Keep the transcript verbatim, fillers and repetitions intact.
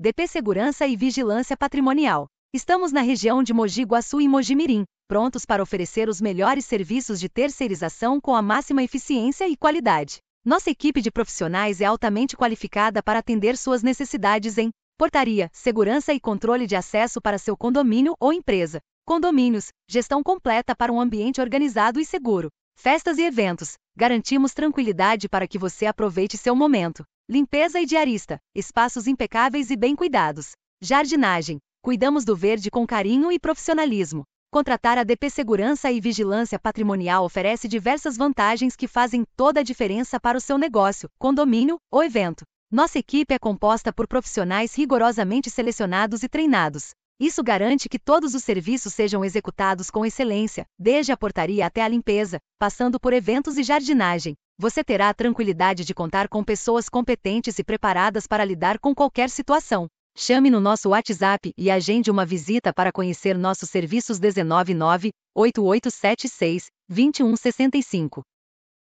D P Segurança e Vigilância Patrimonial. Estamos na região de Mogi Guaçu e Mogi-mirim, prontos para oferecer os melhores serviços de terceirização com a máxima eficiência e qualidade. Nossa equipe de profissionais é altamente qualificada para atender suas necessidades em portaria, segurança e controle de acesso para seu condomínio ou empresa. Condomínios, gestão completa para um ambiente organizado e seguro. Festas e eventos, garantimos tranquilidade para que você aproveite seu momento. Limpeza e diarista, espaços impecáveis e bem cuidados. Jardinagem, cuidamos do verde com carinho e profissionalismo. Contratar a D P Segurança e Vigilância Patrimonial oferece diversas vantagens que fazem toda a diferença para o seu negócio, condomínio ou evento. Nossa equipe é composta por profissionais rigorosamente selecionados e treinados. Isso garante que todos os serviços sejam executados com excelência, desde a portaria até a limpeza, passando por eventos e jardinagem. Você terá a tranquilidade de contar com pessoas competentes e preparadas para lidar com qualquer situação. Chame no nosso WhatsApp e agende uma visita para conhecer nossos serviços dezenove nove, oito oito sete seis, dois um seis cinco.